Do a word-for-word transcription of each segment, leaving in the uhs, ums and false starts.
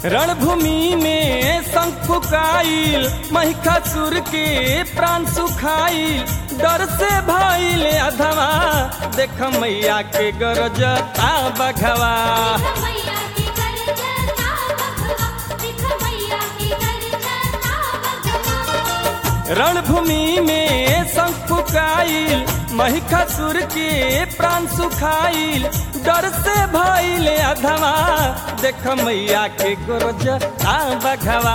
रणभूमि में शंख फुकाइल महिषासुर के प्राण सुखाइल डर से भइल अधवा देख मैया के गरजता बघवा। रणभूमि में शंख फुकाइल महिषासुर के प्राण सुखाइल डर से भइल अधवा देख मैया के गरजता बघवा।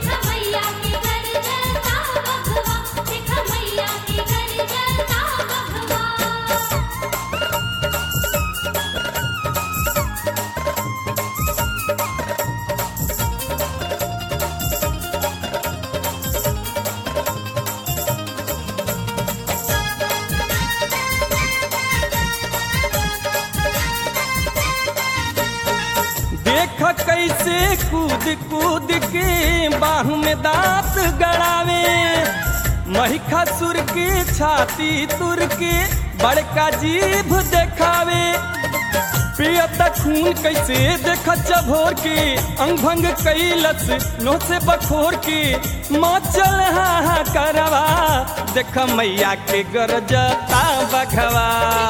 देख कैसे कूद कूद के बाहु में दांत गड़ावे महिषासुर की छाती तुर के बड़का जीभ देखावे। पियत खून कैसे देख चभोर के अंग भंग कैलस नो से बखोर के मचल हा करवा देख मैया के गरजता बघवा।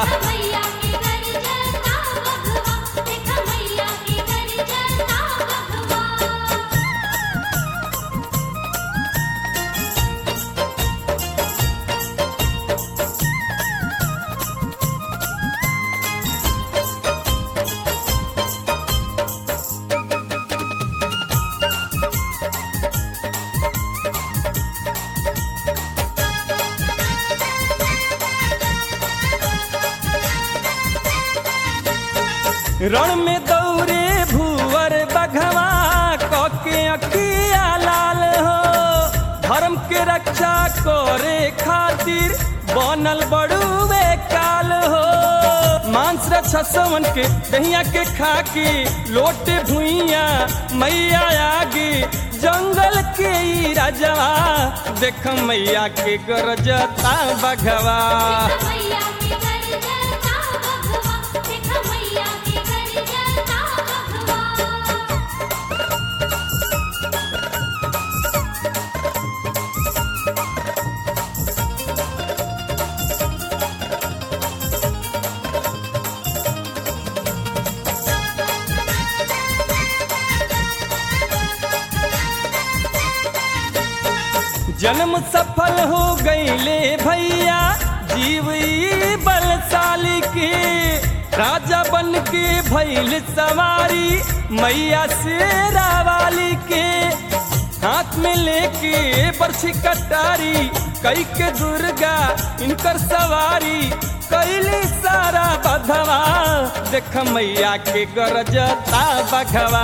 रण में दौरे भूवर बघवा कके अखिया लाल हो धर्म के रक्षा करे खातिर बनल बड़ुए काल हो। मांस रक्षा सवन के दहिया के खाके लोटे भुइया मैया आगे जंगल के ई राजवा देख मैया के गरजता बघवा। जन्म सफल हो गईले भैया जीव बलशाली के राजा बन के भइल सवारी मैया शेरा वाली के हाथ में लेके बरछी कटारी कई के दुर्गा इनकर सवारी कैली सारा बधवा देख मैया के गरजता बघवा।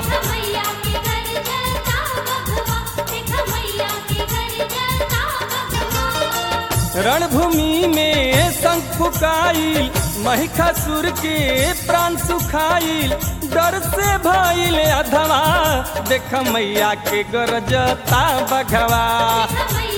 रणभूमि में शंख फुकाइल महिषासुर के प्राण सुखाइल डर से भइल अधवा देख मैया के गरजता बघवा।